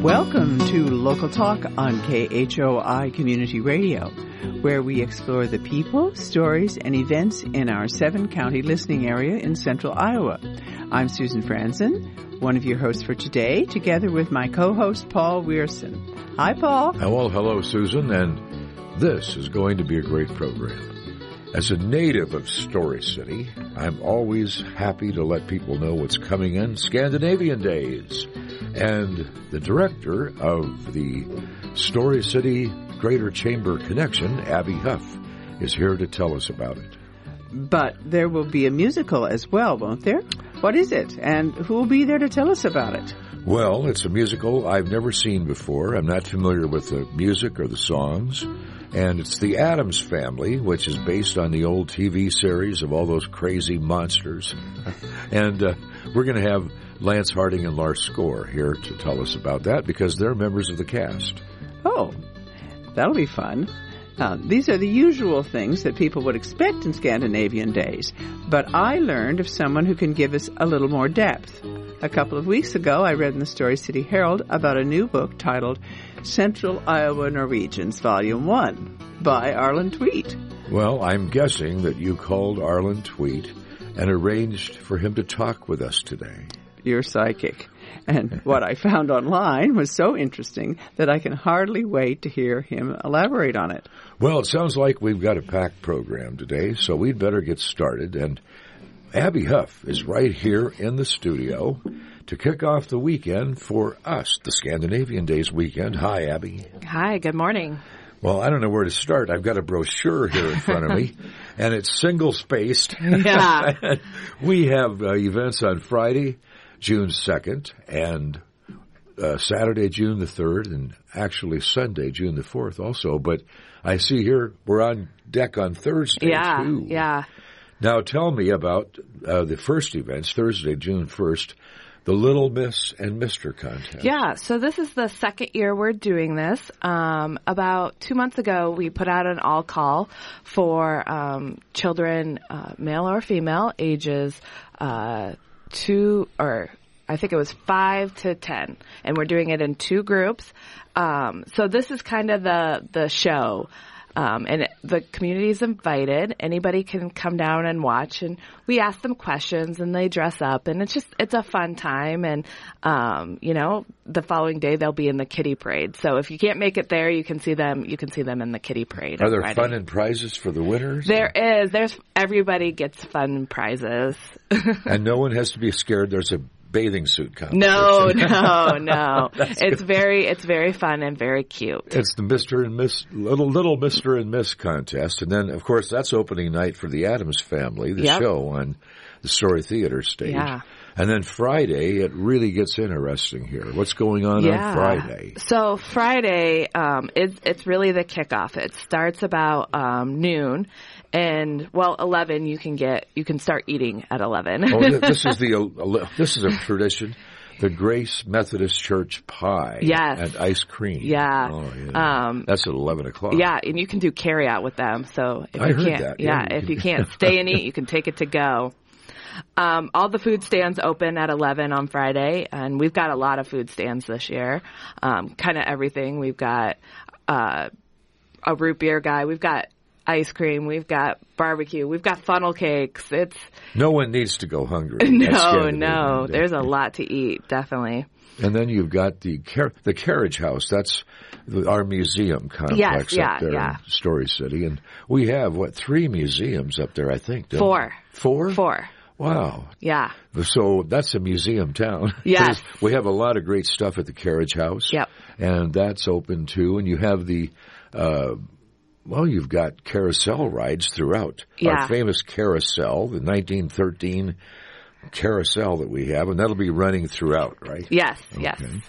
Welcome to Local Talk on KHOI Community Radio, where we explore the people, stories, and events in our 7-county listening area in central Iowa. I'm Susan Franzen, one of your hosts for today, together with my co-host Paul Weirson. Hi, Paul. Well, hello, Susan, and this is going to be a great program. As a native of Story City, I'm always happy to let people know what's coming in Scandinavian Days. And the director of the Story City Greater Chamber Connection, Abby Huff, is here to tell us about it. But there will be a musical as well, won't there? What is it? And who will be there to tell us about it? Well, it's a musical I've never seen before. I'm not familiar with the music or the songs. And it's The Addams Family, which is based on the old TV series of all those crazy monsters. And we're going to have Lance Harding and Lars Skor here to tell us about that because they're members of the cast. Oh, that'll be fun. These are the usual things that people would expect in Scandinavian Days. But I learned of someone who can give us a little more depth. A couple of weeks ago, I read in the Story City Herald about a new book titled Central Iowa Norwegians, Volume 1, by Arlen Tweet. Well, I'm guessing that you called Arlen Tweet and arranged for him to talk with us today. You're psychic. And what I found online was so interesting that I can hardly wait to hear him elaborate on it. Well, it sounds like we've got a packed program today, so we'd better get started. And Abby Huff is right here in the studio to kick off the weekend for us, the Scandinavian Days weekend. Hi, Abby. Hi, good morning. Well, I don't know where to start. I've got a brochure here in front of me, and it's single-spaced. Yeah. We have events on Friday, June 2nd, and Saturday, June the 3rd, and actually Sunday, June the 4th also. But I see here we're on deck on Thursday, too. Yeah. Now tell me about the first events, Thursday, June 1st, the Little Miss and Mr. contest. Yeah, so this is the second year we're doing this. About 2 months ago, we put out an all-call for children, male or female, ages 5 to 10, and we're doing it in 2 groups. So this is kind of the show. And the community is invited. Anybody can come down and watch, and we ask them questions, and they dress up, and it's a fun time. And the following day they'll be in the kiddie parade. So if you can't make it there, you can see them. You can see them in the kiddie parade. Are there fun and prizes for the winners? There is. Everybody gets fun prizes. And no one has to be scared. There's a bathing suit competition. No. It's very fun and very cute. It's the Mr. and Miss Little Mr. and Miss contest, and then of course that's opening night for the Addams Family, the show on the Story Theater stage. Yeah. And then Friday, it really gets interesting here. What's going on Friday? So Friday, it's really the kickoff. It starts about noon. And 11, you can start eating at 11. This is a tradition. The Grace Methodist Church pie. Yes. And ice cream. Yeah. Oh, yeah. That's at 11 o'clock. Yeah, and you can do carry out with them. So if you can't stay and eat, you can take it to go. All the food stands open at 11 on Friday, and we've got a lot of food stands this year. Kind of everything. We've got a root beer guy. We've got ice cream, we've got barbecue, we've got funnel cakes. No one needs to go hungry. No, there's a lot to eat, definitely. And then you've got the Carriage House. That's our museum complex up there in Story City. And we have, 3 museums up there, I think. 4. 4? 4. Wow. Yeah. So that's a museum town. Yes. We have a lot of great stuff at the Carriage House. Yep. And that's open too. And you have the you've got carousel rides throughout. Yeah. Our famous carousel, the 1913 carousel that we have, and that'll be running throughout, right? Yes, okay.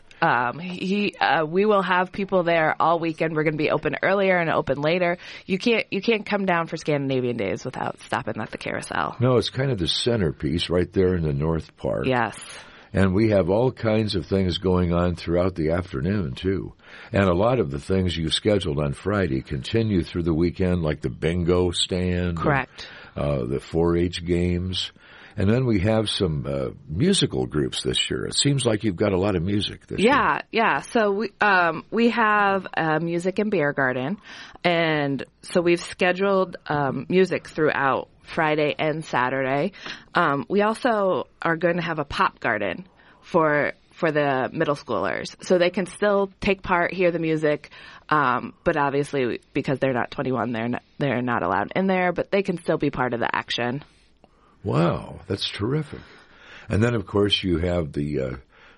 Yes. We will have people there all weekend. We're going to be open earlier and open later. You can't come down for Scandinavian Days without stopping at the carousel. No, it's kind of the centerpiece right there in the North Park. Yes. And we have all kinds of things going on throughout the afternoon, too. And a lot of the things you've scheduled on Friday continue through the weekend, like the bingo stand. Correct. The 4-H games. And then we have some musical groups this year. It seems like you've got a lot of music this year. Yeah. So we have a music and beer garden, and so we've scheduled music throughout Friday and Saturday. We also are going to have a pop garden for the middle schoolers, so they can still take part, hear the music, but obviously because they're not 21, they're not allowed in there, but they can still be part of the action. Wow, that's terrific. And then, of course, you have the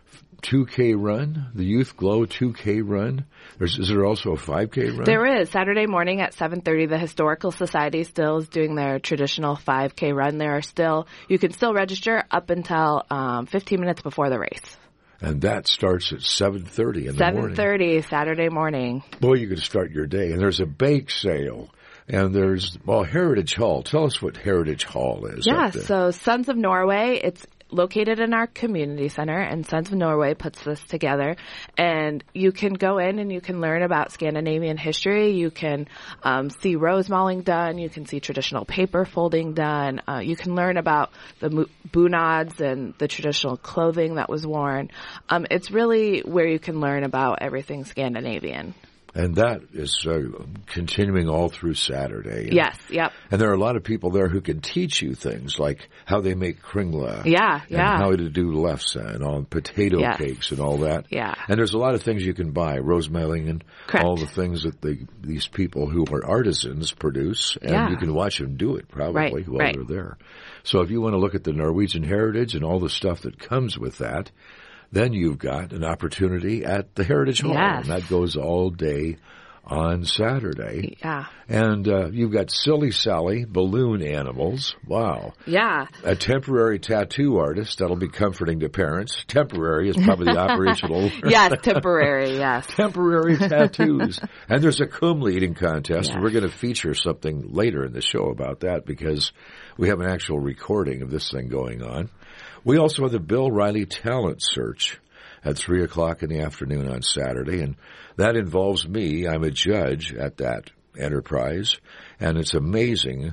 2K run, the Youth Glow 2K run. Is there also a 5K run? There is. Saturday morning at 7:30, the Historical Society still is doing their traditional 5K run. You can still register up until 15 minutes before the race. And that starts at 7:30 in the morning. 7:30 Saturday morning. Boy, you can start your day. And there's a bake sale. And there's, Heritage Hall. Tell us what Heritage Hall is. Yeah, so Sons of Norway, it's located in our community center, and Sons of Norway puts this together. And you can go in and you can learn about Scandinavian history. You can see rose mauling done. You can see traditional paper folding done. You can learn about the bunads and the traditional clothing that was worn. It's really where you can learn about everything Scandinavian. And that is continuing all through Saturday. Yes, yep. And there are a lot of people there who can teach you things like how they make kringla. Yeah. And how to do lefse and all potato cakes and all that. Yeah. And there's a lot of things you can buy, rosemailing and Correct. all the things that these people who are artisans produce. And you can watch them do it probably while they're there. So if you want to look at the Norwegian heritage and all the stuff that comes with that, then you've got an opportunity at the Heritage Hall. Yes. And that goes all day on Saturday. Yeah. And you've got Silly Sally, balloon animals. Wow. Yeah. A temporary tattoo artist. That'll be comforting to parents. Temporary is probably the operational. Yes, temporary, yes. Temporary tattoos. And there's a kumle eating contest. Yes. And we're going to feature something later in the show about that because we have an actual recording of this thing going on. We also have the Bill Riley Talent Search at 3 o'clock in the afternoon on Saturday, and that involves me. I'm a judge at that enterprise, and it's amazing.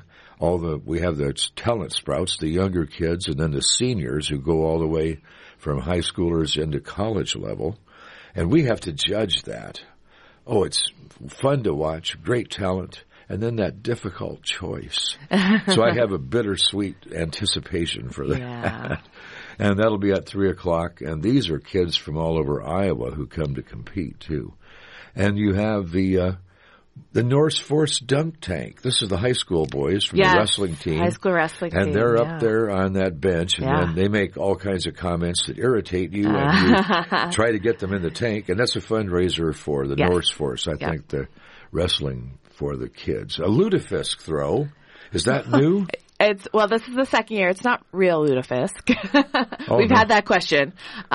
We have the talent sprouts, the younger kids, and then the seniors who go all the way from high schoolers into college level, and we have to judge that. Oh, it's fun to watch, great talent. And then that difficult choice. So I have a bittersweet anticipation for that. Yeah. And that'll be at 3 o'clock. And these are kids from all over Iowa who come to compete, too. And you have the Norse Force dunk tank. This is the high school boys from the wrestling team. High school wrestling team. And they're up there on that bench, and then they make all kinds of comments that irritate you, and you try to get them in the tank. And that's a fundraiser for the Norse Force, I think, the wrestling for the kids. A lutefisk throw. Is that new? This is the second year. It's not real lutefisk. We've had that question.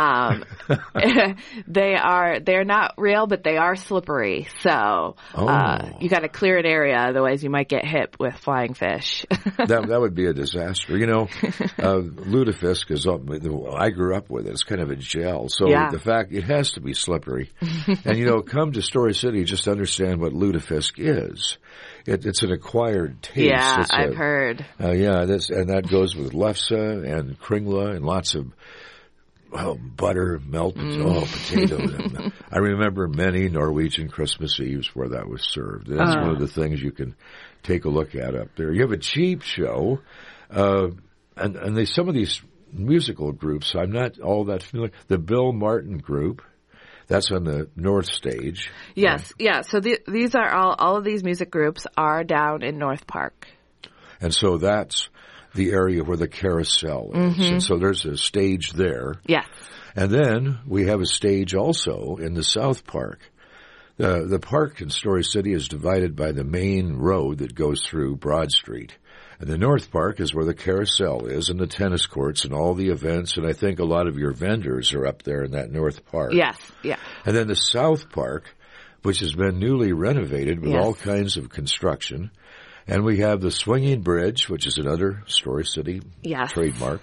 They're not real, but they are slippery. So you got to clear an area, otherwise you might get hit with flying fish. that would be a disaster. Lutefisk is. I grew up with it. It's kind of a gel. So the fact it has to be slippery. And come to Story City, just understand what lutefisk is. It's an acquired taste. Yeah, I've heard. That goes with lefse and kringla and lots of butter, melted potatoes. I remember many Norwegian Christmas Eves where that was served. That's one of the things you can take a look at up there. You have a cheap show, and some of these musical groups, I'm not all that familiar. The Bill Martin Group. That's on the North Stage. Yes, So these are all of these music groups are down in North Park. And so that's the area where the carousel is. Mm-hmm. And so there's a stage there. Yes. And then we have a stage also in the South Park. The park in Story City is divided by the main road that goes through Broad Street. And the North Park is where the carousel is and the tennis courts and all the events. And I think a lot of your vendors are up there in that North Park. Yes, yeah. And then the South Park, which has been newly renovated with all kinds of construction. And we have the Swinging Bridge, which is another Story City trademark.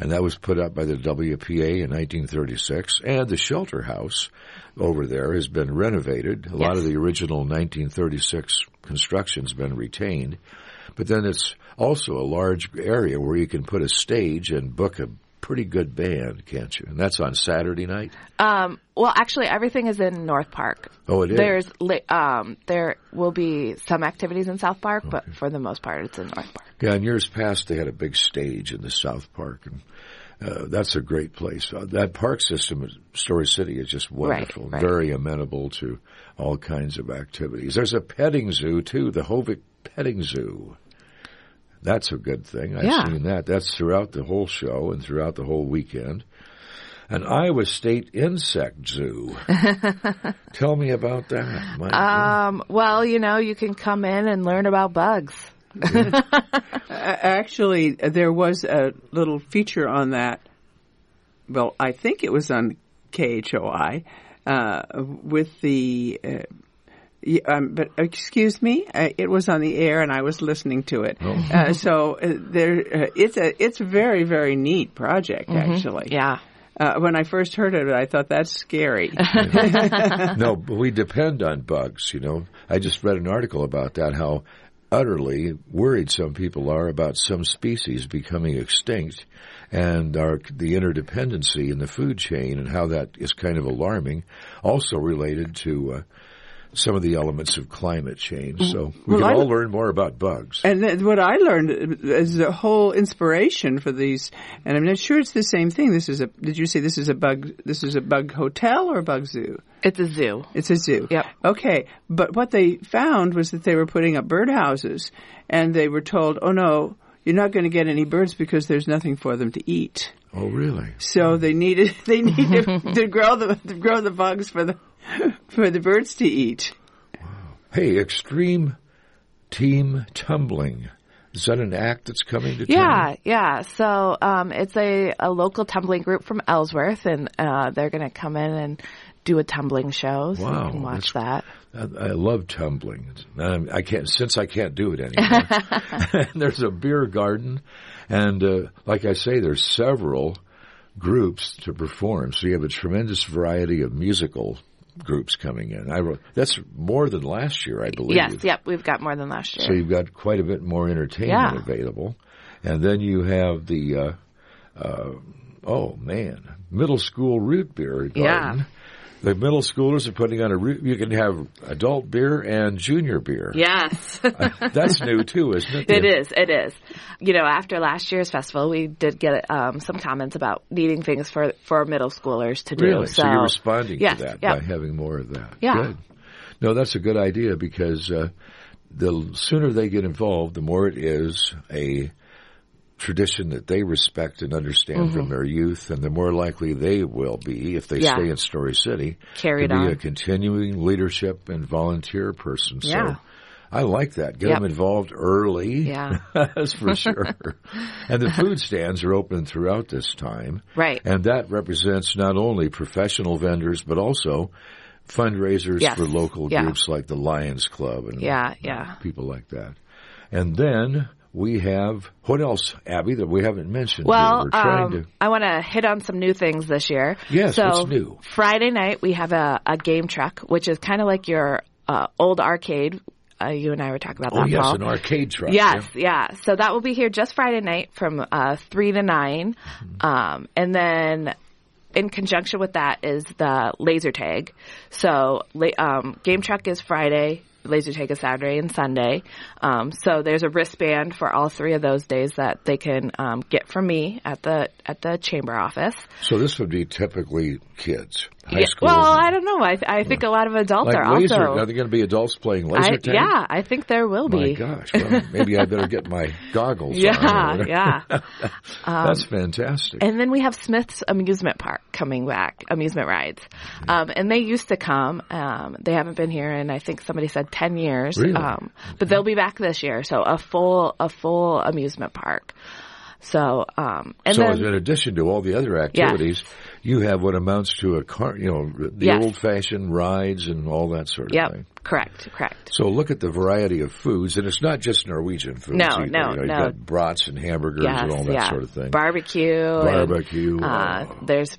and that was put up by the WPA in 1936. And the shelter house over there has been renovated. A lot of the original 1936 construction's been retained. But then it's also a large area where you can put a stage and book a pretty good band, can't you? And that's on Saturday night? Well, actually, everything is in North Park. Oh, it is? There will be some activities in South Park, but for the most part, it's in North Park. Yeah, in years past, they had a big stage in the South Park, and that's a great place. That park system at Story City is just wonderful, right. Very amenable to all kinds of activities. There's a petting zoo, too, the Hovick Petting Zoo. That's a good thing. I've seen that. That's throughout the whole show and throughout the whole weekend. An Iowa State Insect Zoo. Tell me about that. Well, you can come in and learn about bugs. Actually, there was a little feature on that. Well, I think it was on KHOI with the... but excuse me, it was on the air and I was listening to it. So it's a very, very neat project, actually. Yeah. When I first heard of it, I thought that's scary. No, but we depend on bugs, I just read an article about that, how utterly worried some people are about some species becoming extinct and the interdependency in the food chain and how that is kind of alarming, also related to some of the elements of climate change. So we can all learn more about bugs. And then what I learned is the whole inspiration for these, and I'm not sure it's the same thing. Did you say this is a bug hotel or a bug zoo? It's a zoo. It's a zoo. Yep. Okay. But what they found was that they were putting up birdhouses and they were told, oh no, you're not going to get any birds because there's nothing for them to eat. Oh, really? So they needed to grow the bugs for the birds to eat. Wow. Hey, Extreme Team Tumbling. Is that an act that's coming to town? Yeah. So it's a local tumbling group from Ellsworth, and they're going to come in and do a tumbling show. So you can watch that. I love tumbling. I can't do it anymore. There's a beer garden, and like I say, there's several groups to perform. So you have a tremendous variety of musical groups coming in. That's more than last year, I believe. Yes, we've got more than last year. So you've got quite a bit more entertainment available. And then you have the, middle school root beer garden. Yeah. The middle schoolers are putting on you can have adult beer and junior beer. Yes. That's new too, isn't it? It is. After last year's festival, we did get some comments about needing things for middle schoolers to do. Really? So you're responding to that by having more of that. Yeah. Good. No, that's a good idea because the sooner they get involved, the more it is a tradition that they respect and understand from their youth, and the more likely they will be, if they stay in Story City, to be a continuing leadership and volunteer person. So I like that. Get them involved early. Yeah. That's for sure. And the food stands are open throughout this time. Right. And that represents not only professional vendors, but also fundraisers for local groups like the Lions Club and people like that. And then we have, what else, Abby, that we haven't mentioned? Well, We're trying to... I want to hit on some new things this year. Yes, what's new? Friday night, we have a game truck, which is kind of like your old arcade. You and I were talking about that, yes, Paul. An arcade truck. Yes, yeah. So that will be here just Friday night from 3 to 9. And then in conjunction with that is the laser tag. So game truck is Friday. Laser tag is Saturday and Sunday. So there's a wristband for all three of those days that they can get from me at the chamber office. So this would be typically kids, high school. Well, I don't know. I think a lot are laser, also. Are there going to be adults playing laser tag? Yeah, I think there will be. My gosh. Well, maybe I better get my goggles on. Yeah. That's fantastic. And then we have Smith's Amusement Park coming back, amusement rides. And they used to come. They haven't been here in, I think somebody said 10 years. Really? But they'll be back this year. So a full amusement park. So, and so then, in addition to all the other activities, you have what amounts to a car, the old-fashioned rides and all that sort of thing. Correct. So look at the variety of foods, and it's not just Norwegian foods. No. You've got brats and hamburgers and all that sort of thing. Barbecue. And, there's,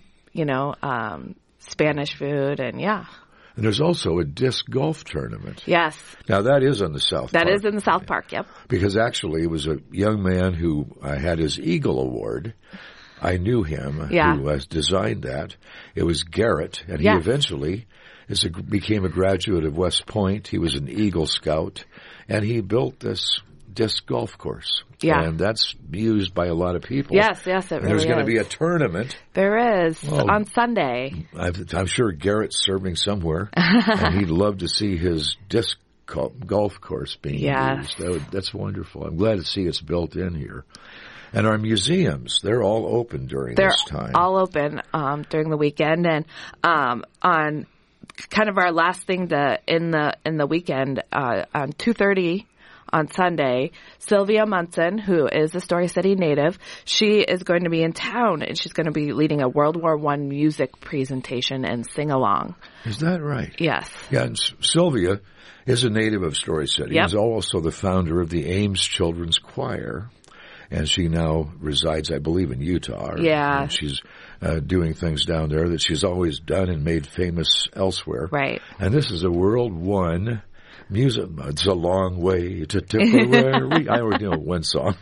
Spanish food and And there's also a disc golf tournament. Yes. Now, that is on the South Park. That is in the South Park, yep. Because actually, it was a young man who had his Eagle Award. I knew him, who has designed that. It was Garrett, and he eventually became a graduate of West Point. He was an Eagle Scout, and he built this disc golf course. Yeah. And that's used by a lot of people. Yes, it really is. There's going to be a tournament. There is, on Sunday. I'm sure Garrett's serving somewhere, and he'd love to see his disc golf course being used. That's wonderful. I'm glad to see it's built in here. And our museums, they're all open during this time. They're all open during the weekend. And on kind of our last thing in the weekend, on 2:30 on Sunday, Sylvia Munson, who is a Story City native, she is going to be in town, and she's going to be leading a World War I music presentation and sing-along. Is that right? Yes. Yeah, and Sylvia is a native of Story City. Yep. She's also the founder of the Ames Children's Choir, and she now resides, I believe, in Utah. Yeah. And she's doing things down there that she's always done and made famous elsewhere. Right. And this is a World I music. It's a long way to Tipperary. I already know one song.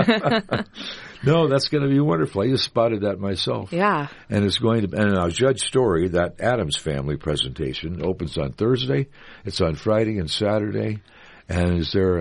No, that's going to be wonderful. I just spotted that myself. Yeah. And it's going to, and now Judge Story, that Addams Family presentation opens on Thursday. It's on Friday and Saturday. And is there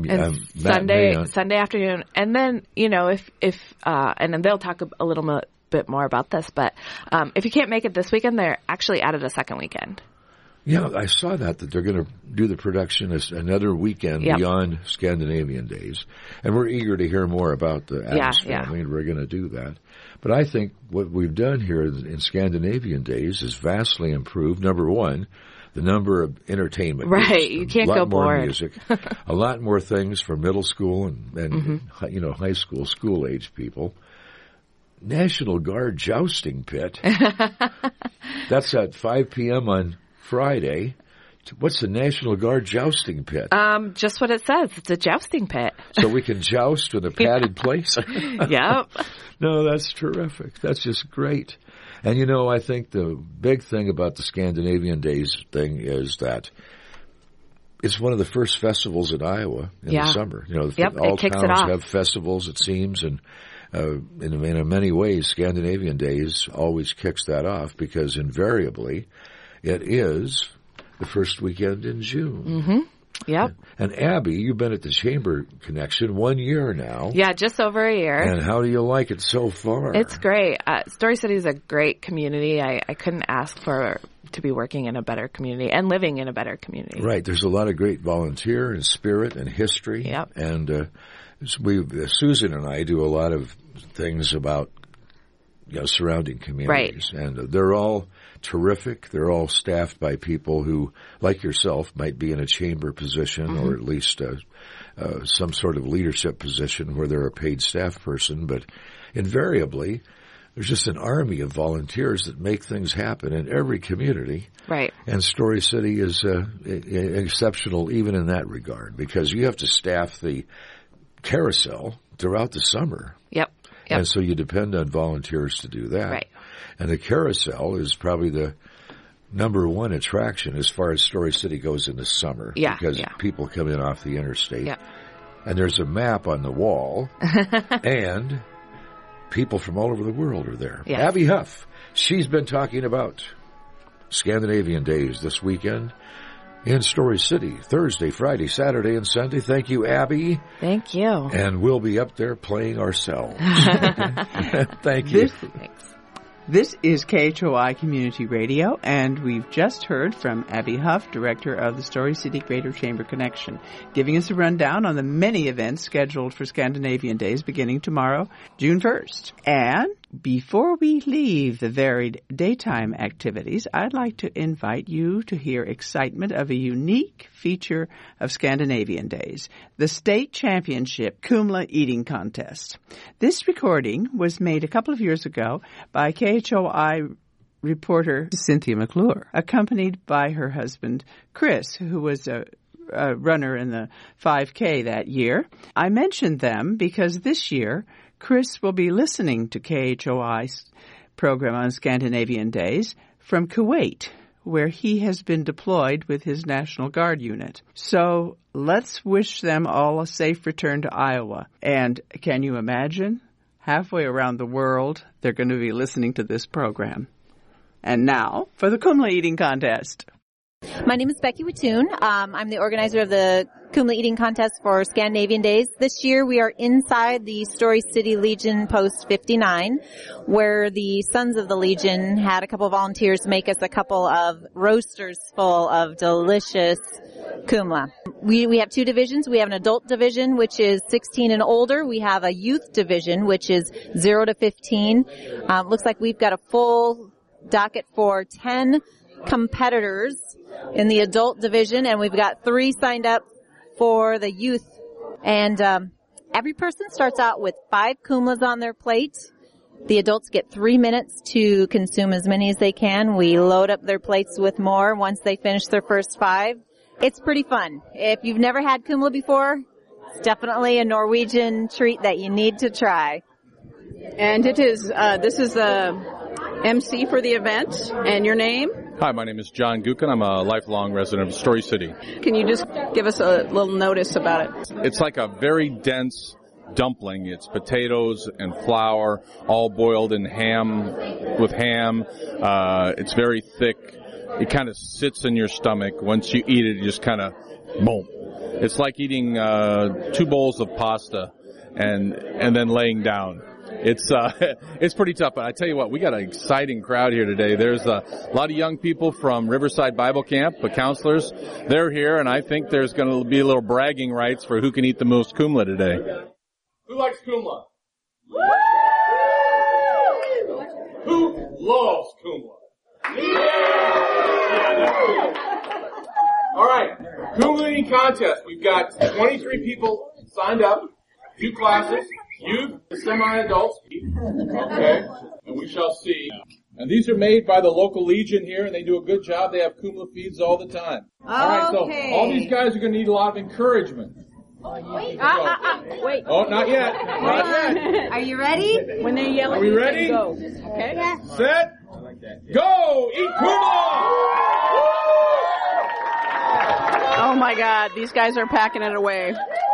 Sunday afternoon. And then, if and then they'll talk a little bit more about this, but if you can't make it this weekend, they're actually added a second weekend. Yeah, I saw that they're going to do the production as another weekend beyond Scandinavian Days. And we're eager to hear more about the Addams Family, and we're going to do that. But I think what we've done here in Scandinavian Days is vastly improved. Number one, the number of entertainment. Right, you can't go bored. A lot more music, a lot more things for middle school and high school age people. National Guard jousting pit. That's at 5 p.m. on Friday. What's the National Guard jousting pit? Just what it says. It's a jousting pit. So we can joust in a padded place? Yep. No, that's terrific. That's just great. And, I think the big thing about the Scandinavian Days thing is that it's one of the first festivals in Iowa in the summer. All towns have festivals, it seems, and in many ways, Scandinavian Days always kicks that off because invariably it is the first weekend in June. Mm-hmm. Yep. And Abby, you've been at the Chamber Connection 1 year now. Yeah, just over a year. And how do you like it so far? It's great. Story City is a great community. I couldn't ask to be working in a better community and living in a better community. Right. There's a lot of great volunteer and spirit and history. Yep. And Susan and I do a lot of things about surrounding communities. Right. And they're all terrific. They're all staffed by people who, like yourself, might be in a chamber position or at least some sort of leadership position where they're a paid staff person. But invariably, there's just an army of volunteers that make things happen in every community. Right. And Story City is exceptional even in that regard because you have to staff the carousel throughout the summer. Yep. And so you depend on volunteers to do that. Right. And the carousel is probably the number one attraction as far as Story City goes in the summer. Yeah. Because people come in off the interstate. Yeah. And there's a map on the wall. And people from all over the world are there. Yes. Abby Huff, she's been talking about Scandinavian Days this weekend in Story City, Thursday, Friday, Saturday, and Sunday. Thank you, Abby. Thank you. And we'll be up there playing ourselves. Thank you. This is KHOI Community Radio, and we've just heard from Abby Huff, Director of the Story City Greater Chamber Connection, giving us a rundown on the many events scheduled for Scandinavian Days beginning tomorrow, June 1st. And before we leave the varied daytime activities, I'd like to invite you to hear excitement of a unique feature of Scandinavian Days, the State Championship Kumla Eating Contest. This recording was made a couple of years ago by KHOI reporter Cynthia McClure, accompanied by her husband Chris, who was a runner in the 5K that year. I mentioned them because this year Chris will be listening to KHOI's program on Scandinavian Days from Kuwait, where he has been deployed with his National Guard unit. So let's wish them all a safe return to Iowa. And can you imagine? Halfway around the world, they're going to be listening to this program. And now for the Kumla Eating Contest. My name is Becky Wattoon. I'm the organizer of the Kumla Eating Contest for Scandinavian Days. This year we are inside the Story City Legion Post 59, where the Sons of the Legion had a couple of volunteers make us a couple of roasters full of delicious kumla. We have two divisions. We have an adult division, which is 16 and older. We have a youth division, which is 0 to 15. Looks like we've got a full docket for 10 competitors in the adult division, and we've got 3 signed up for the youth. And every person starts out with 5 kumlas on their plate. The adults get 3 minutes to consume as many as they can. We load up their plates with more once they finish their first 5. It's pretty fun. If you've never had kumla before, it's definitely a Norwegian treat that you need to try. And it is, this is the MC for the event, and your name? Hi, my name is John Gukin. I'm a lifelong resident of Story City. Can you just give us a little notice about it? It's like a very dense dumpling. It's potatoes and flour, all boiled in with ham. It's very thick. It kind of sits in your stomach. Once you eat it, you just kind of, boom. It's like eating 2 bowls of pasta and then laying down. It's pretty tough, but I tell you what, we got an exciting crowd here today. There's a lot of young people from Riverside Bible Camp, the counselors. They're here, and I think there's going to be a little bragging rights for who can eat the most kumla today. Who likes kumla? Who loves kumla? All right, kumla eating contest. We've got 23 people signed up, 2 classes. Youth, semi-adults, okay, and we shall see. And these are made by the local Legion here, and they do a good job. They have kumla feeds all the time. Okay. All right, so all these guys are going to need a lot of encouragement. Wait. Wait. Oh, not yet. Not yet. Are you ready? When they yell at Are we you, ready? go. Okay? Yeah. Set, go! Eat kumla! Oh my God, these guys are packing it away.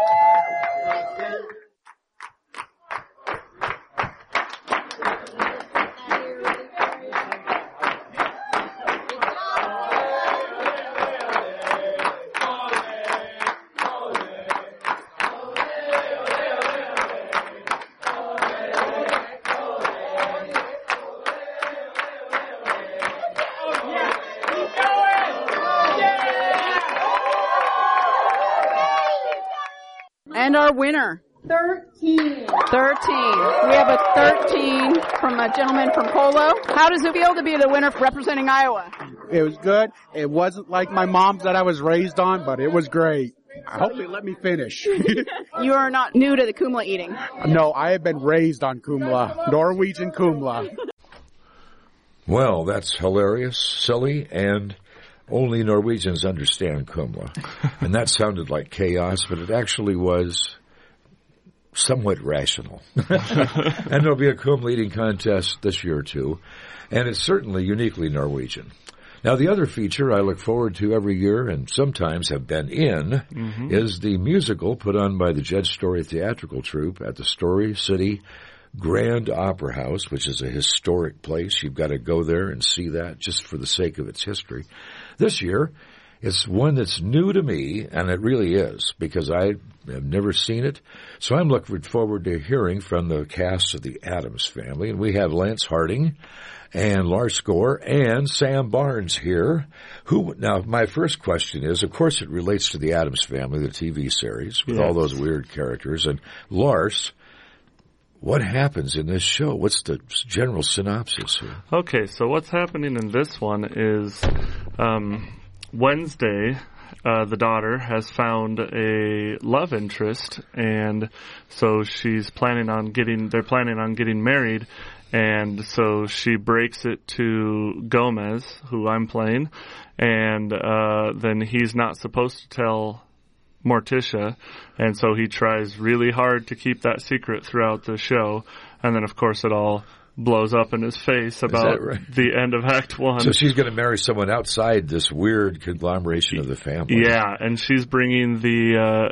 And our winner. 13. We have a 13 from a gentleman from Polo. How does it feel to be the winner representing Iowa? It was good. It wasn't like my mom's that I was raised on, but it was great. I hope they let me finish. You are not new to the kumla eating. No, I have been raised on kumla, Norwegian kumla. Well, that's hilarious, silly, and only Norwegians understand kumla. And that sounded like chaos, but it actually was somewhat rational. And there'll be a kumla eating contest this year, too. And it's certainly uniquely Norwegian. Now, the other feature I look forward to every year and sometimes have been in is the musical put on by the Jed Story Theatrical Troupe at the Story City Grand Opera House, which is a historic place. You've got to go there and see that just for the sake of its history. This year, it's one that's new to me, and it really is, because I have never seen it. So I'm looking forward to hearing from the cast of the Addams Family. And we have Lance Harding and Lars Skor and Sam Barnes here. Now, my first question is, of course, it relates to the Addams Family, the TV series, with all those weird characters. And Lars, what happens in this show? What's the general synopsis here? Okay, so what's happening in this one is Wednesday, the daughter has found a love interest, and so they're planning on getting married, and so she breaks it to Gomez, who I'm playing, and then he's not supposed to tell Morticia, and so he tries really hard to keep that secret throughout the show, and then of course it all blows up in his face about the end of Act 1. So she's going to marry someone outside this weird conglomeration of the family. Yeah, and she's bringing the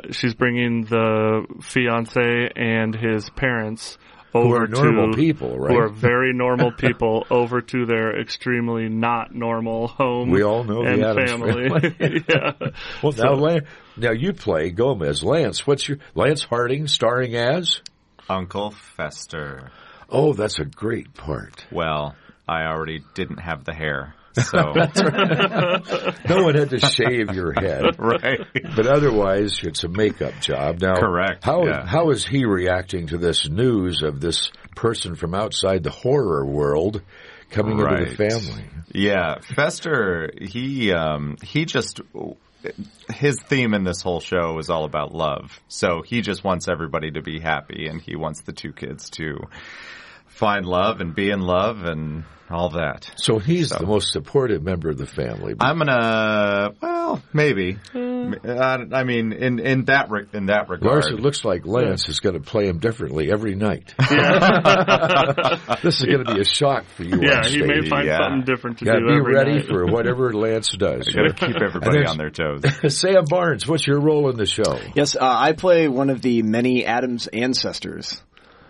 fiance and his parents over who are normal people, right? Who are very normal people over to their extremely not normal home. We all know and the Addams family. Yeah. Well, now you play Gomez. Lance, Lance Harding starring as Uncle Fester. Oh, that's a great part. Well, I already didn't have the hair, so no one had to shave your head, right? But otherwise, it's a makeup job. Now, correct. How is he reacting to this news of this person from outside the horror world coming into the family? Yeah, Fester. He just. His theme in this whole show is all about love. So he just wants everybody to be happy, and he wants the two kids to find love and be in love and all that. So he's the most supportive member of the family. Maybe. I mean, in that regard. Lars, it looks like Lance is going to play him differently every night. This is going to be a shock for you. Yeah, he may find something different to do every night. Be ready night. for whatever Lance does. I got to keep everybody on their toes. Sam Barnes, what's your role in the show? Yes, I play one of the many Addams ancestors.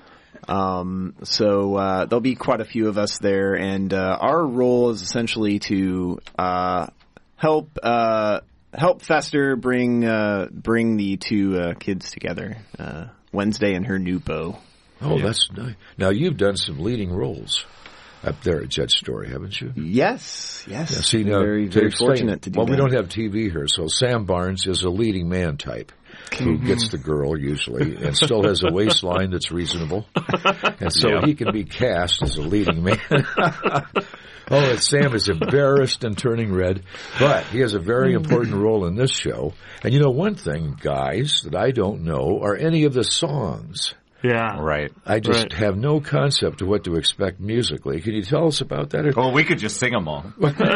So there'll be quite a few of us there, and our role is essentially to help Fester bring the two kids together, Wednesday and her new beau. Oh, that's nice. Now, you've done some leading roles up there at Judge Story, haven't you? Yes. Yeah, see, now, very fortunate to do that. Well, we don't have TV here, so Sam Barnes is a leading man type who gets the girl usually and still has a waistline that's reasonable. And so he can be cast as a leading man. Oh, Sam is embarrassed and turning red, but he has a very important role in this show. And you know one thing, guys, that I don't know are any of the songs. Yeah. Right. I just have no concept of what to expect musically. Can you tell us about that? Well, we could just sing them all.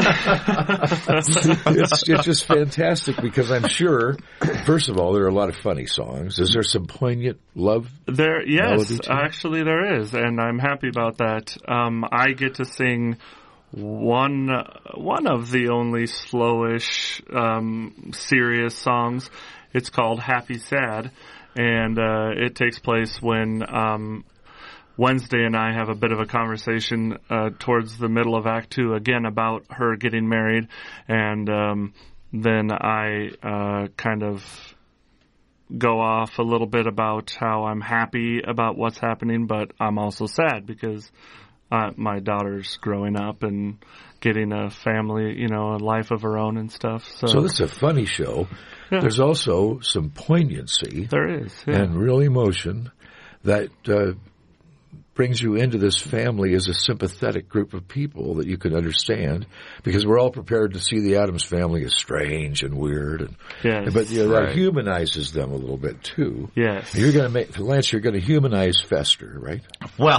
It's just fantastic because I'm sure, first of all, there are a lot of funny songs. Is there some poignant love? Yes, actually there is, and I'm happy about that. I get to sing one of the only slowish, serious songs. It's called Happy Sad. And it takes place when Wednesday and I have a bit of a conversation towards the middle of Act 2 again about her getting married, and then I kind of go off a little bit about how I'm happy about what's happening, but I'm also sad because my daughter's growing up and getting a family, a life of her own and stuff. So this is a funny show. Yeah. There's also some poignancy. There is. Yeah. And real emotion that brings you into this family as a sympathetic group of people that you can understand, because we're all prepared to see the Addams family as strange and weird, and but that humanizes them a little bit too. Yes, and you're going to Lance. You're going to humanize Fester, right? Well,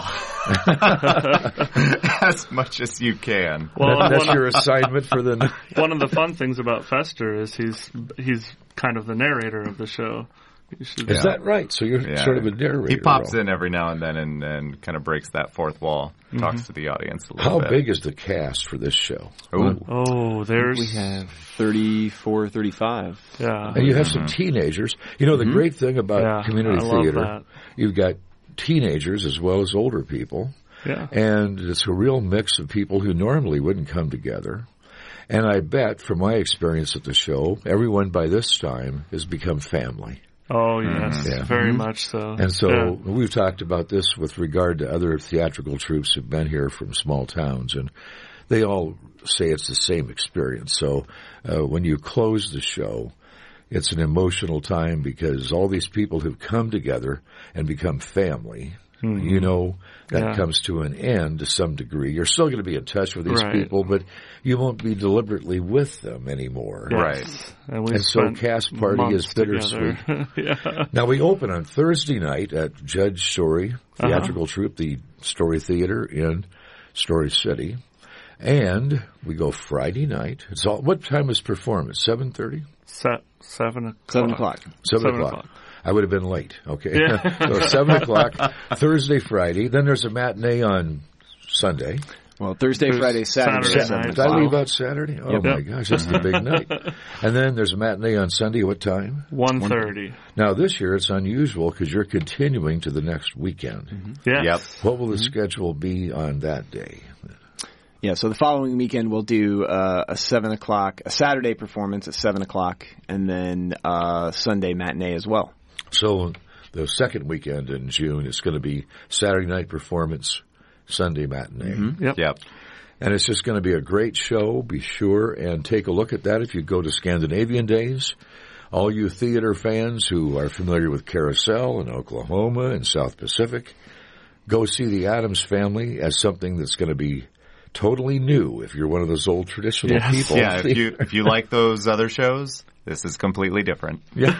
as much as you can. Well, that's your assignment for the night. One of the fun things about Fester is he's kind of the narrator of the show. Is that right? So you're sort of a narrator. He pops in every now and then and kind of breaks that fourth wall, talks to the audience a little bit. How big is the cast for this show? We have 34, 35. Yeah. And you have some teenagers. You know, the great thing about community theater, you've got teenagers as well as older people. Yeah. And it's a real mix of people who normally wouldn't come together. And I bet, from my experience at the show, everyone by this time has become family. Oh, yes, very much so. And so we've talked about this with regard to other theatrical troupes who've been here from small towns, and they all say it's the same experience. So when you close the show, it's an emotional time because all these people have come together and become family, you know that comes to an end to some degree. You're still going to be in touch with these people, but you won't be deliberately with them anymore. Right. And so Cast Party is bittersweet. Now, we open on Thursday night at Judge Story Theatrical Troupe, the Story Theater in Story City. And we go Friday night. What time is performance? 7:30? 7 o'clock. 7 o'clock. 7 o'clock. I would have been late. Okay. So 7 o'clock, Thursday, Friday. Then there's a matinee on Sunday. Well, Thursday, Friday, Saturday. Did I leave out Saturday? Oh, my gosh, that's the big night. And then there's a matinee on Sunday. What time? 1:30. Now, this year it's unusual because you're continuing to the next weekend. Yep. What will the schedule be on that day? Yeah, so the following weekend we'll do a 7 o'clock, a Saturday performance at 7 o'clock, and then Sunday matinee as well. So the second weekend in June, it's going to be Saturday night performance, Sunday matinee. Yep. And it's just going to be a great show. Be sure and take a look at that if you go to Scandinavian Days. All you theater fans who are familiar with Carousel in Oklahoma and South Pacific, go see the Addams Family as something that's going to be totally new if you're one of those old traditional people. Yeah, if you like those other shows, this is completely different.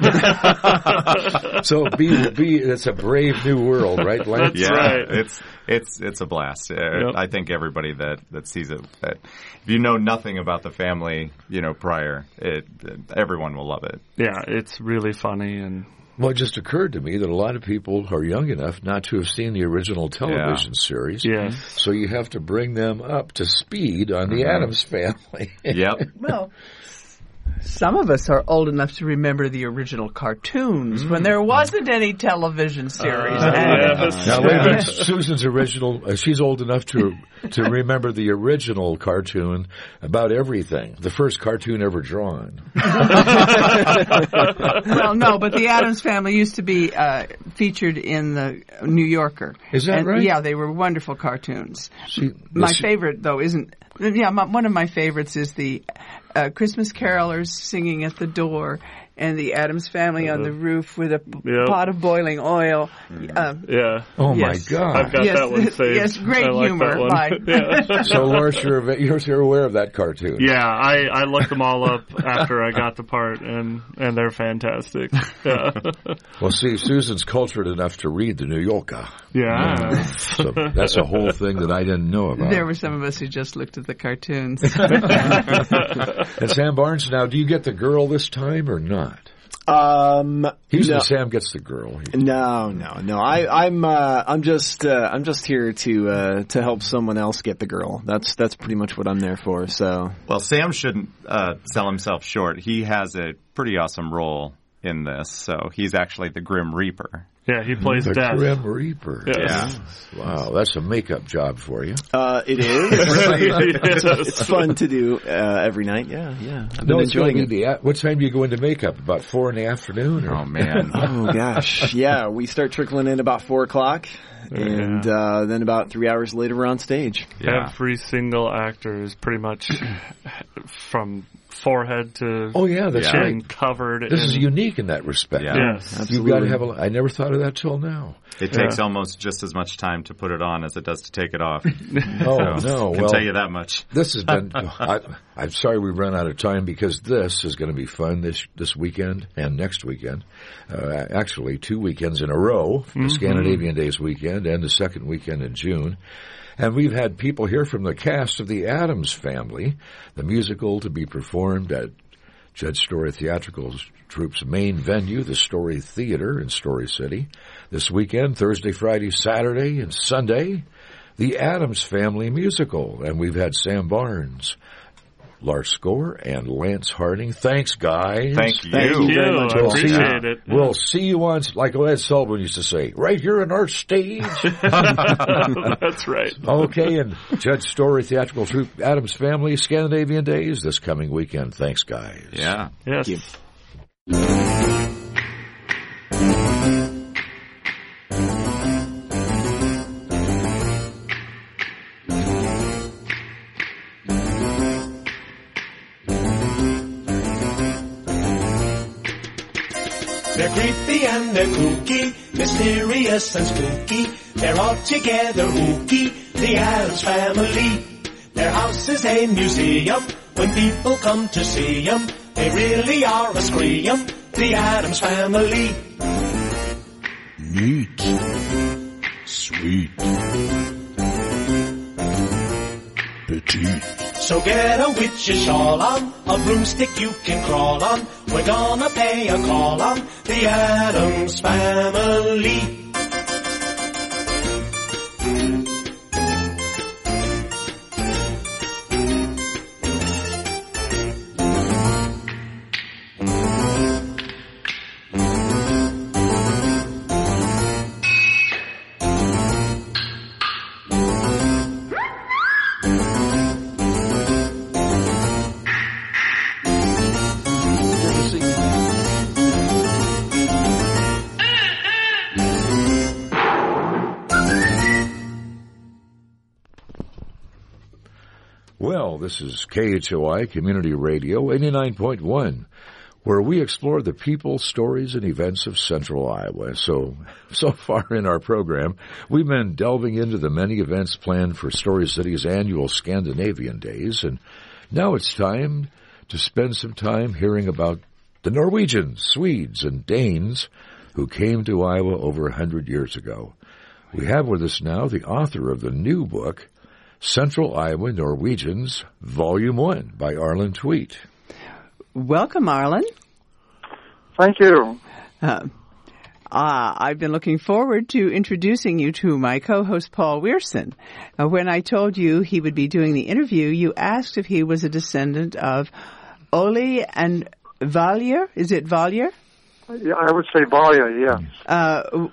So it's a brave new world, right, Lance? That's right. It's a blast. I think everybody that sees it, that if you know nothing about the family, prior, everyone will love it. Yeah, it's really funny. And well, it just occurred to me that a lot of people are young enough not to have seen the original television series. Yes. So you have to bring them up to speed on the Addams Family. Yep. Well, some of us are old enough to remember the original cartoons when there wasn't any television series. Now, wait a minute. Susan's original, she's old enough to remember the original cartoon about everything. The first cartoon ever drawn. Well, no, but the Addams Family used to be featured in the New Yorker. Is that right? Yeah, they were wonderful cartoons. My favorite, though, one of my favorites is the Christmas carolers singing at the door, and the Addams Family on the roof with a pot of boiling oil. Oh, my God. I've got that one saved. Yes, great humor. So, Lars, you're aware of that cartoon. Yeah, I looked them all up after I got the part, and they're fantastic. Yeah. Well, see, Susan's cultured enough to read the New Yorker. Yeah. So that's a whole thing that I didn't know about. There were some of us who just looked at the cartoons. And Sam Barnes, now, do you get the girl this time or not? Usually Sam gets the girl. No. I'm just here to help someone else get the girl. That's pretty much what I'm there for. So, well, Sam shouldn't sell himself short. He has a pretty awesome role in this. So he's actually the Grim Reaper. Yeah, he plays the Death. Grim Reaper. Yeah. Wow, that's a makeup job for you. It is. It's fun to do every night. Yeah. I've been enjoying it. What time do you go into makeup? About 4 in the afternoon? Oh, man. Oh, gosh. Yeah, we start trickling in about 4 o'clock. And then about 3 hours later, we're on stage. Yeah. Every single actor is pretty much from forehead to chin covered. This is unique in that respect. Yeah. Yes, absolutely. You've got to have I never thought of that till now. It takes almost just as much time to put it on as it does to take it off. Oh, no. I can tell you that much. This has been, I'm sorry we run out of time because this is going to be fun this weekend and next weekend. Actually, 2 weekends in a row, the Scandinavian Days weekend and the second weekend in June. And we've had people here from the cast of the Addams Family, the musical to be performed at Judge Story Theatrical Troupe's main venue, the Story Theater in Story City. This weekend, Thursday, Friday, Saturday, and Sunday, the Addams Family musical. And we've had Sam Barnes, Lars Score, and Lance Harding. Thanks, guys. Thank you. Thank you. I appreciate it. We'll see you on, like Ed Sullivan used to say, right here on our stage. That's right. Okay, and Judge Story Theatrical Troupe, Addams Family, Scandinavian Days this coming weekend. Thanks, guys. Yeah. Yes. Thank you. They're creepy and they're kooky, mysterious and spooky. They're all together, ookie, the Addams Family. Their house is a museum. When people come to see 'em, they really are a scream. The Addams Family. Neat. Sweet. Petite. So get a witch's shawl on, a broomstick you can crawl on. We're gonna pay a call on the Addams Family. Well, this is KHOI Community Radio 89.1, where we explore the people, stories, and events of Central Iowa. So far in our program, we've been delving into the many events planned for Story City's annual Scandinavian Days, and now it's time to spend some time hearing about the Norwegians, Swedes, and Danes who came to Iowa over 100 years ago. We have with us now the author of the new book, Central Iowa Norwegians, Volume 1, by Arlen Tweet. Welcome, Arlen. Thank you. I've been looking forward to introducing you to my co-host, Paul Weirson. When I told you he would be doing the interview, you asked if he was a descendant of Ole and Valjer. Is it Valjer? Yeah, I would say Valjer, yes.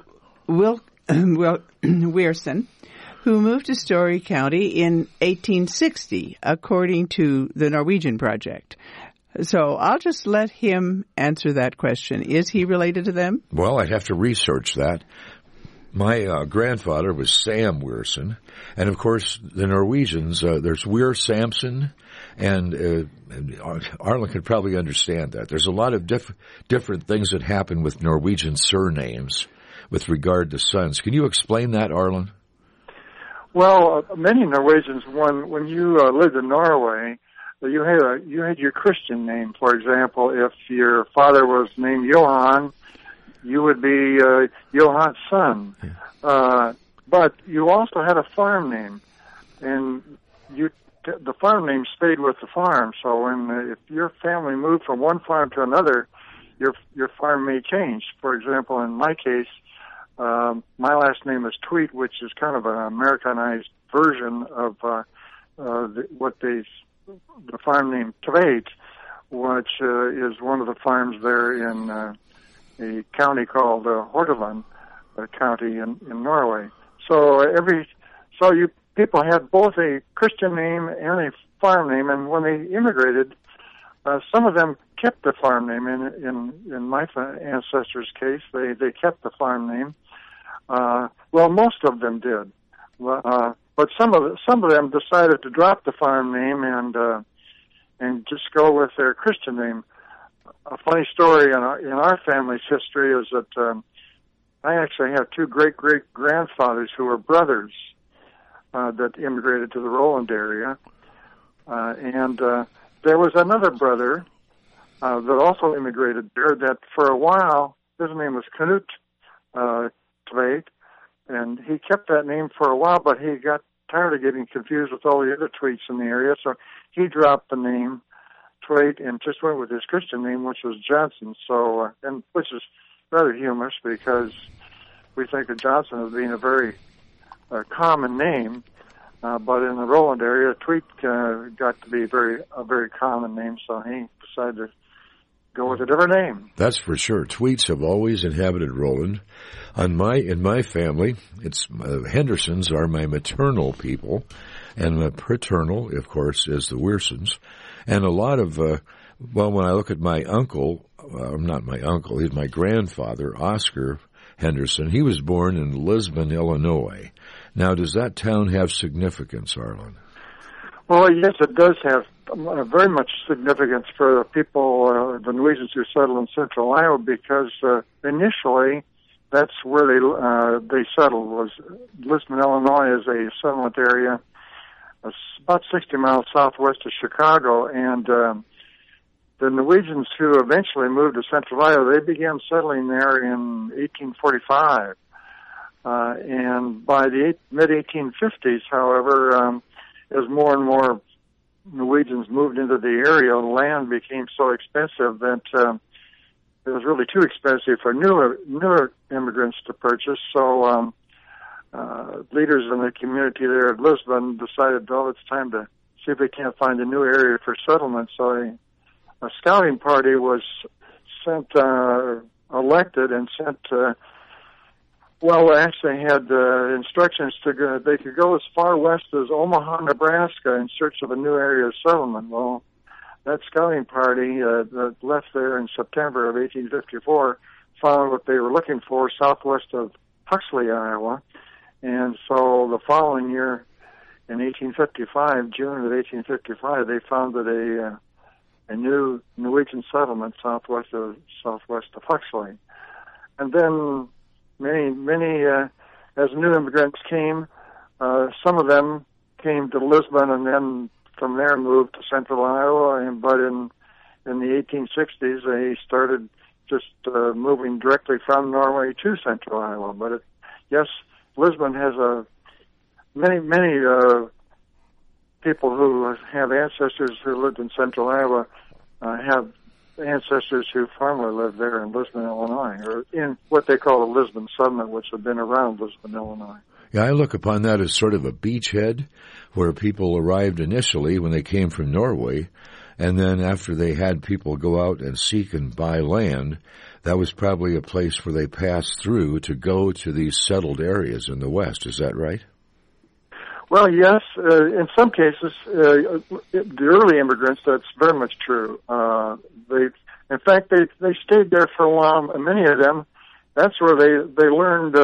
Weirson, who moved to Story County in 1860, according to the Norwegian Project. So I'll just let him answer that question. Is he related to them? Well, I'd have to research that. My grandfather was Sam Weirson, and of course the Norwegians, there's Weir Samson, and Arlen could probably understand that. There's a lot of different things that happen with Norwegian surnames with regard to sons. Can you explain that, Arlen? Well, many Norwegians, when you lived in Norway, you had your Christian name. For example, if your father was named Johan, you would be Johan's son. But you also had a farm name, and the farm name stayed with the farm. So if your family moved from one farm to another, your farm may change. For example, in my case, my last name is Tweet, which is kind of an Americanized version of the farm name Tveit, which is one of the farms there in a county called Hordaland County in Norway. So people had both a Christian name and a farm name, and when they immigrated, some of them kept the farm name. In my ancestors' case, they kept the farm name. Well, most of them did, but some of them decided to drop the farm name and just go with their Christian name. A funny story in our family's history is that I actually have two great-great-grandfathers who were brothers that immigrated to the Roland area, and there was another brother that also immigrated there that for a while, his name was Knut Tveit, and he kept that name for a while, but he got tired of getting confused with all the other Tweets in the area, so he dropped the name Tveit and just went with his Christian name, which was Johnson. So, and which is rather humorous because we think of Johnson as being a very common name, but in the Roland area, Tweet got to be a very common name, so he decided to go with a different name. That's for sure. Tweets have always inhabited Roland. In my family, it's Hendersons are my maternal people, and my paternal, of course, is the Wearsons. And a lot of, when I look at my uncle, not my uncle, he's my grandfather, Oscar Henderson. He was born in Lisbon, Illinois. Now, does that town have significance, Arlen? Well, yes, it does have very much significance for the people, the Norwegians who settled in central Iowa, because initially that's where they settled. Was Lisbon, Illinois, is a settlement area. It's about 60 miles southwest of Chicago, and the Norwegians who eventually moved to Central Iowa, they began settling there in 1845. And by the mid-1850s, however, as more and more Norwegians moved into the area, land became so expensive that it was really too expensive for newer immigrants to purchase. So leaders in the community there at Lisbon decided, well, it's time to see if we can't find a new area for settlement. So a scouting party was elected and sent, actually had instructions to go, they could go as far west as Omaha, Nebraska in search of a new area of settlement. Well, that scouting party that left there in September of 1854 found what they were looking for southwest of Huxley, Iowa. And so the following year, in 1855, June of 1855, they founded a new Norwegian settlement southwest of Huxley. And then many as new immigrants came, some of them came to Lisbon and then from there moved to Central Iowa. But in the 1860s, they started just moving directly from Norway to Central Iowa. But yes, Lisbon has many people who have ancestors who lived in Central Iowa have ancestors who formerly lived there in Lisbon, Illinois, or in what they call the Lisbon settlement, which had been around Lisbon, Illinois. Yeah, I look upon that as sort of a beachhead where people arrived initially when they came from Norway, and then after they had people go out and seek and buy land, that was probably a place where they passed through to go to these settled areas in the West. Is that right? Well, yes. In some cases, the early immigrants, that's very much true. In fact, they stayed there for a while. And many of them, that's where they learned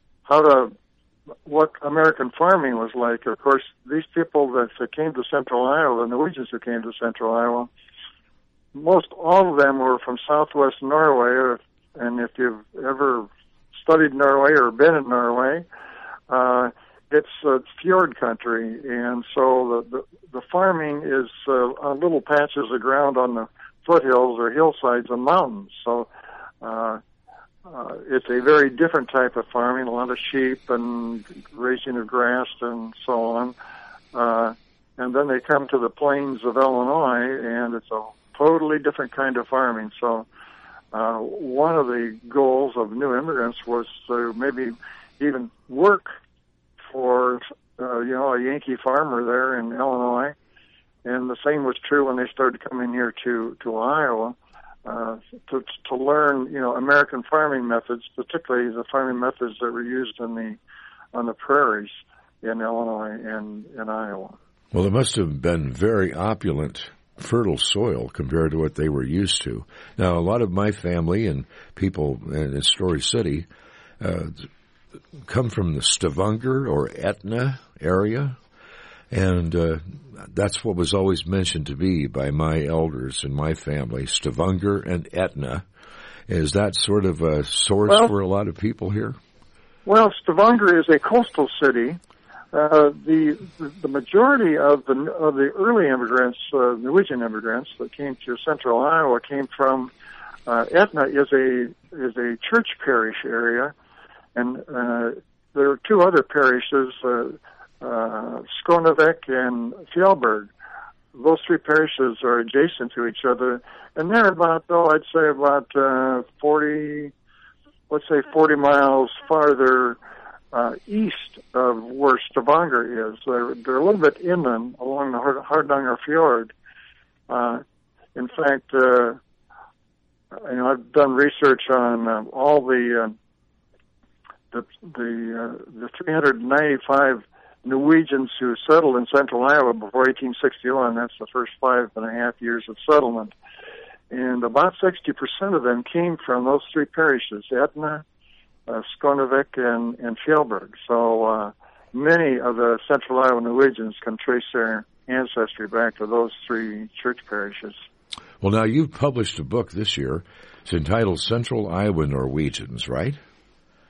what American farming was like. Of course, these people that came to Central Iowa, the Norwegians who came to Central Iowa, most all of them were from southwest Norway. And if you've ever studied Norway or been in Norway, it's fjord country, and so the farming is on little patches of ground on the foothills or hillsides and mountains. So it's a very different type of farming, a lot of sheep and raising of grass and so on. And then they come to the plains of Illinois, and it's a totally different kind of farming. So one of the goals of new immigrants was to maybe even work for a Yankee farmer there in Illinois, and the same was true when they started coming here to Iowa to learn American farming methods, particularly the farming methods that were used on the prairies in Illinois and in Iowa. Well, it must have been very opulent, fertile soil compared to what they were used to. Now, a lot of my family and people in Story City come from the Stavanger or Etna area, and that's what was always mentioned to be by my elders in my family, Stavanger and Etna. Is that sort of a source for a lot of people here? Well, Stavanger is a coastal city. The majority of the early immigrants, Norwegian immigrants that came to Central Iowa, came from Etna is a church parish area. And there are two other parishes, Skånevik and Fjellberg. Those three parishes are adjacent to each other, and they're about 40 miles farther east of where Stavanger is. They're a little bit inland along the Hardanger Fjord. In fact, I've done research on all the 395 Norwegians who settled in Central Iowa before 1861. That's the first 5.5 years of settlement. And about 60% of them came from those three parishes, Etna, Skånevik, and Fjellberg. So many of the Central Iowa Norwegians can trace their ancestry back to those three church parishes. Well, now, you've published a book this year. It's entitled Central Iowa Norwegians, right?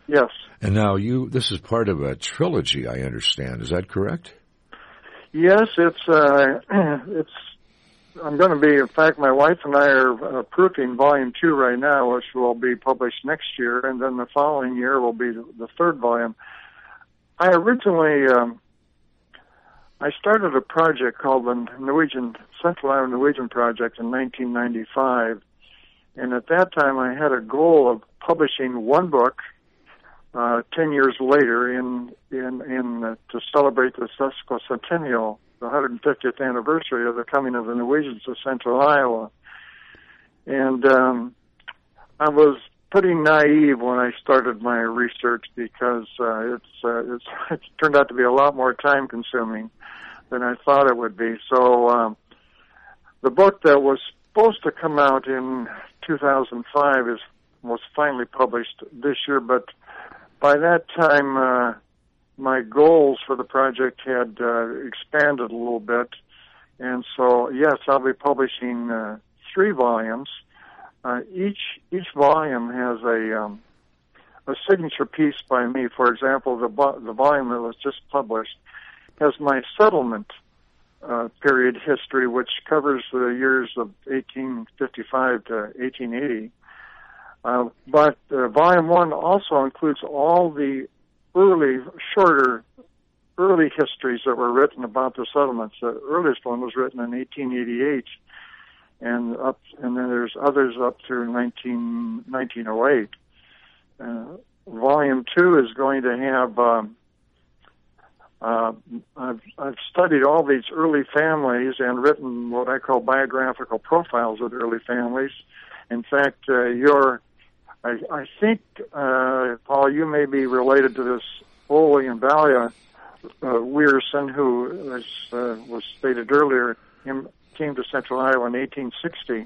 Yes. And now this is part of a trilogy, I understand. Is that correct? Yes, it's. I'm going to be. In fact, my wife and I are proofing Volume 2 right now, which will be published next year, and then the following year will be the third volume. I originally I started a project called the Central Iowa Norwegian Project in 1995, and at that time I had a goal of publishing one book 10 years later to celebrate the sesquicentennial, the 150th anniversary of the coming of the Norwegians to Central Iowa. And I was pretty naive when I started my research because it's turned out to be a lot more time consuming than I thought it would be. So the book that was supposed to come out in 2005 was finally published this year, but by that time my goals for the project had expanded a little bit, and so yes, I'll be publishing 3 volumes. Each volume has a signature piece by me. For example, the volume that was just published has my settlement period history, which covers the years of 1855 to 1880. But Volume 1 also includes all the early histories that were written about the settlements. The earliest one was written in 1888, and then there's others up through 1908. Volume 2 is going to have. I've studied all these early families and written what I call biographical profiles of the early families. In fact, I think, Paul, you may be related to this Ole and Valia Wierson, who, as was stated earlier, came to Central Iowa in 1860.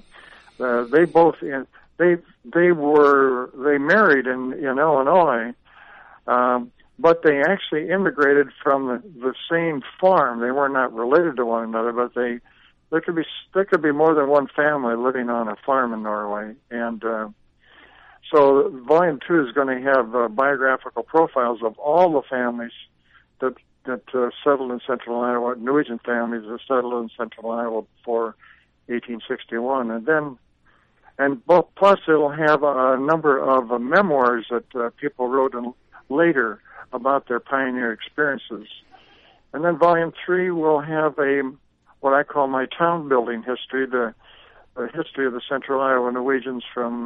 They married in Illinois, but they actually immigrated from the same farm. They were not related to one another, but there could be more than one family living on a farm in Norway, and so Volume 2 is going to have biographical profiles of all the families that settled in Central Iowa, Norwegian families that settled in Central Iowa before 1861, plus it'll have a number of memoirs that people wrote later about their pioneer experiences. And then Volume 3 will have what I call my town building history, the history of the Central Iowa Norwegians from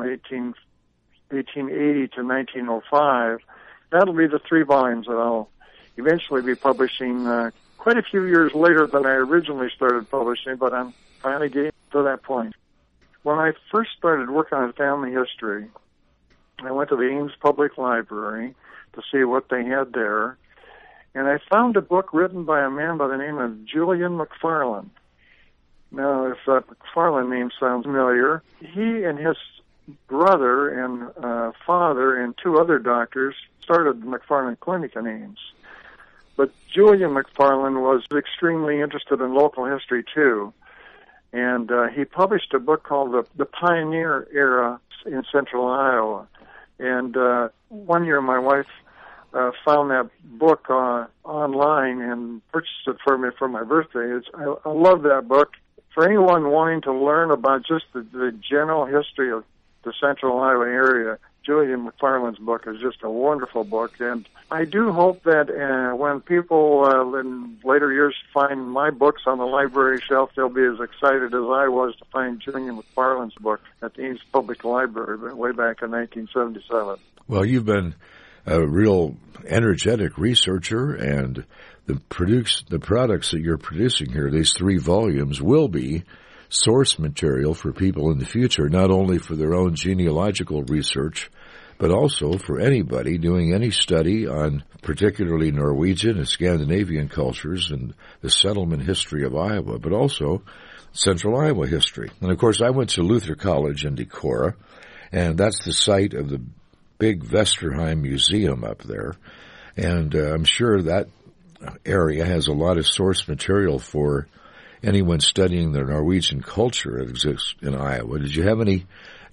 1880 to 1905. That'll be the 3 volumes that I'll eventually be publishing quite a few years later than I originally started publishing, but I'm finally getting to that point. When I first started working on family history, I went to the Ames Public Library to see what they had there, and I found a book written by a man by the name of Julian McFarland. Now, if that McFarland name sounds familiar, he and his brother and father and 2 other doctors started the McFarland Clinic in Ames. But Julian McFarland was extremely interested in local history, too. And he published a book called The Pioneer Era in Central Iowa. And one year my wife found that book online and purchased it for me for my birthday. I love that book. For anyone wanting to learn about just the general history of the Central Iowa area, Julian McFarland's book is just a wonderful book. And I do hope that when people in later years find my books on the library shelf, they'll be as excited as I was to find Julian McFarland's book at the Ames Public Library way back in 1977. Well, you've been a real energetic researcher, and the products that you're producing here, these 3 volumes, will be source material for people in the future, not only for their own genealogical research, but also for anybody doing any study on particularly Norwegian and Scandinavian cultures and the settlement history of Iowa, but also Central Iowa history. And of course, I went to Luther College in Decorah, and that's the site of the big Vesterheim Museum up there. And I'm sure that area has a lot of source material for anyone studying the Norwegian culture that exists in Iowa. Did you have any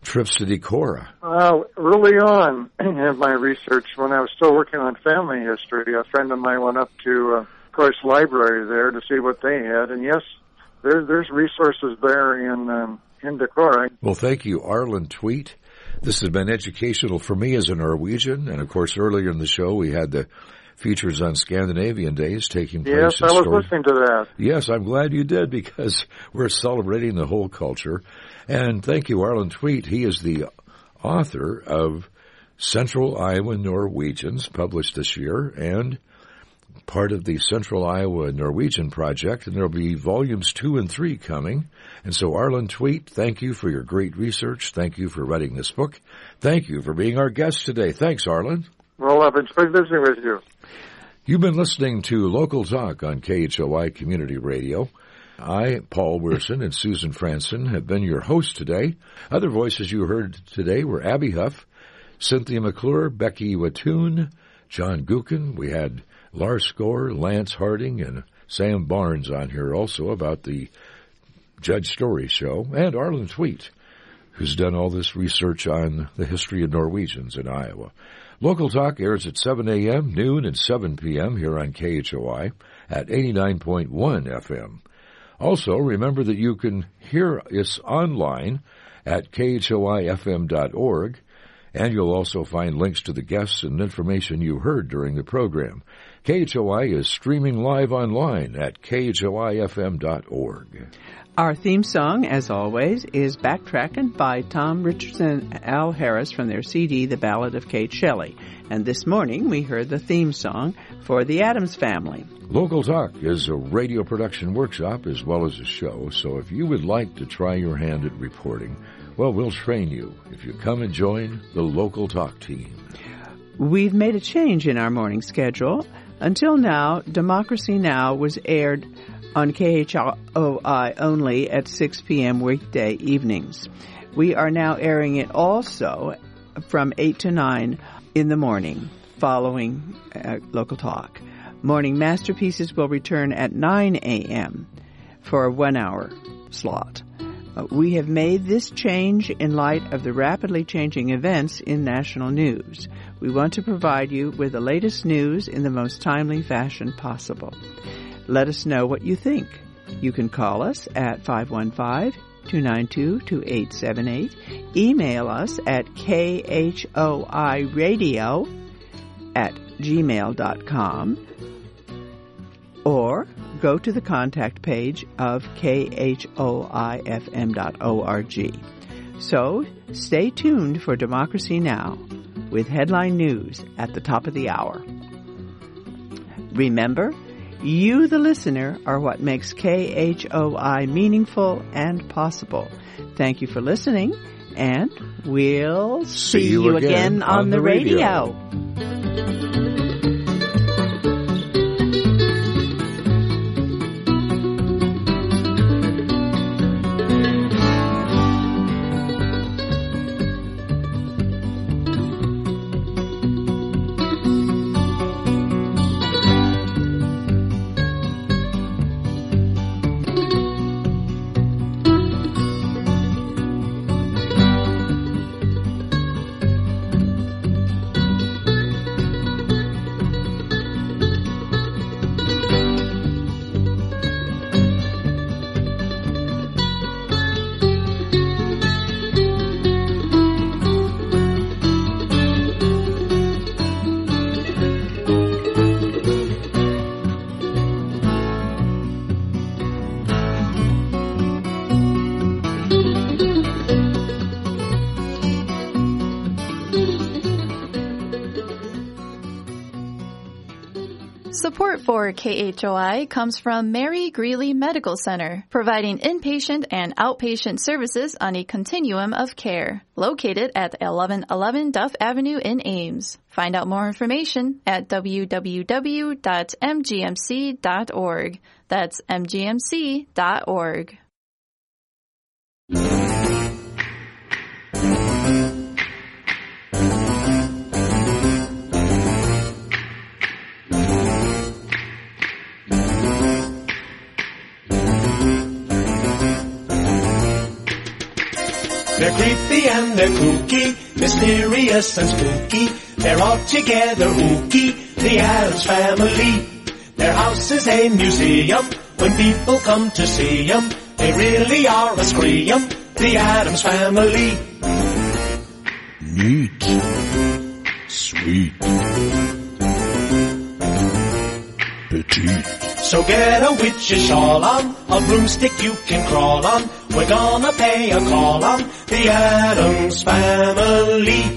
trips to Decorah? Early on in my research, when I was still working on family history, a friend of mine went up to Course Library there to see what they had, and yes, there's resources there in Decorah. Well, thank you, Arlen Tweet. This has been educational for me as a Norwegian, and of course earlier in the show we had the features on Scandinavian Days taking place. Yes, I was listening to that. Yes, I'm glad you did, because we're celebrating the whole culture. And thank you, Arlen Tweet. He is the author of Central Iowa Norwegians, published this year, and part of the Central Iowa Norwegian Project, and there will be volumes 2 and 3 coming. And so, Arlen Tweet, thank you for your great research. Thank you for writing this book. Thank you for being our guest today. Thanks, Arlen. Well, I've enjoyed visiting with you. You've been listening to Local Talk on KHOI Community Radio. I, Paul Werson, and Susan Franson have been your hosts today. Other voices you heard today were Abby Huff, Cynthia McClure, Becky Wattoon, John Gookin. We had Lars Score, Lance Harding, and Sam Barnes on here also about the Judge Story show, and Arlen Tweet, who's done all this research on the history of Norwegians in Iowa. Local Talk airs at 7 a.m., noon, and 7 p.m. here on KHOI at 89.1 FM. Also, remember that you can hear us online at khoifm.org, and you'll also find links to the guests and information you heard during the program. KHOI is streaming live online at khoifm.org. Our theme song, as always, is Backtrackin' by Tom Richardson and Al Harris from their CD, The Ballad of Kate Shelley. And this morning we heard the theme song for the Addams Family. Local Talk is a radio production workshop as well as a show, so if you would like to try your hand at reporting, well, we'll train you if you come and join the Local Talk team. We've made a change in our morning schedule. Until now, Democracy Now! Was aired on KHOI only at 6 p.m. weekday evenings. We are now airing it also from 8 to 9 in the morning following Local Talk. Morning Masterpieces will return at 9 a.m. for a 1-hour slot. We have made this change in light of the rapidly changing events in national news. We want to provide you with the latest news in the most timely fashion possible. Let us know what you think. You can call us at 515-292-2878. Email us at khoiradio@gmail.com. Or go to the contact page of khoifm.org. So, stay tuned for Democracy Now! With headline news at the top of the hour. Remember, you, the listener, are what makes KHOI meaningful and possible. Thank you for listening, and we'll see you again on the radio. Support for KHOI comes from Mary Greeley Medical Center, providing inpatient and outpatient services on a continuum of care. Located at 1111 Duff Avenue in Ames. Find out more information at www.mgmc.org. That's mgmc.org. They're creepy and they're kooky, mysterious and spooky. They're all together ooky, the Addams Family. Their house is a museum. When people come to see 'em, they really are a scream, the Addams Family. Neat. Sweet. Petite. So get a witch's shawl on, a broomstick you can crawl on. We're gonna pay a call on the Addams Family.